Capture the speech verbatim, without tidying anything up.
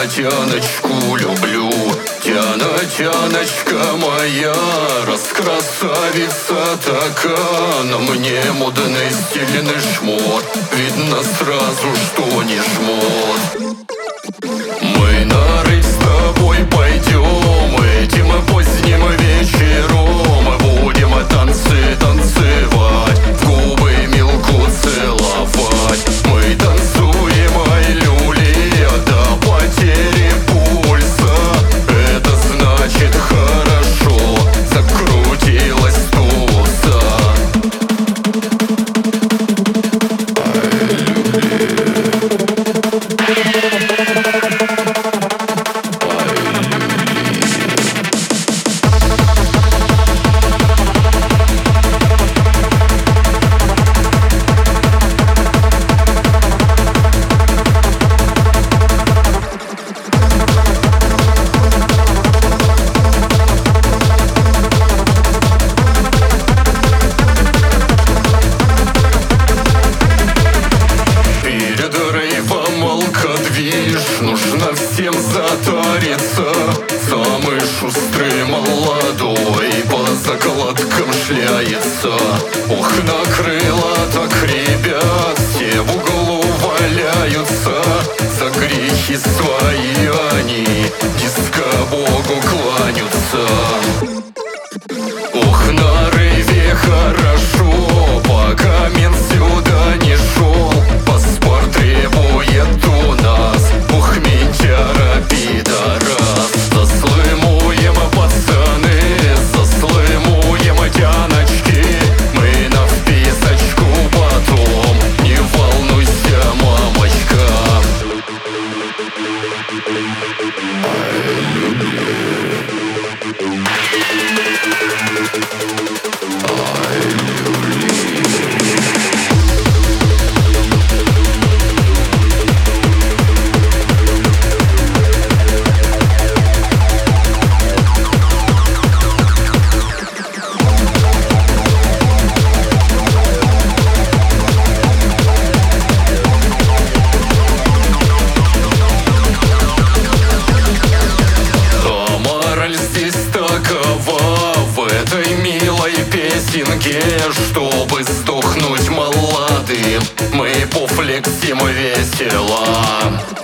тяночку люблю. Тяна, тяночка моя, раскрасавица такая. На мне модный стильный шмот, видно сразу, что не жмот. Мы на рейс с тобой пойдем этим поздним вечером. Будем танцы танцевать, в губы Милку целовать. Мы танцуем, ай, люли, до потери пульса. Это значит хорошо, закрутилась туса. Ай, люли. Нужно всем затариться. Самый шустрый молодой по закладкам шляется. Ох, накрыло так ребят, все в углу валяются. За грехи свои они диско-богу кланяются. Ох, на рейве хорошо, пока мент сюда не шел. Паспорт требует у нас, ух, ментяра пидорас. Заслымуем, пацаны, заслымуем, тяночки. Мы на вписочку потом, не волнуйся, мамочка. Ай, люби. Ай, люби. Песенке, чтобы сдохнуть молодым, мы пофлексим весело.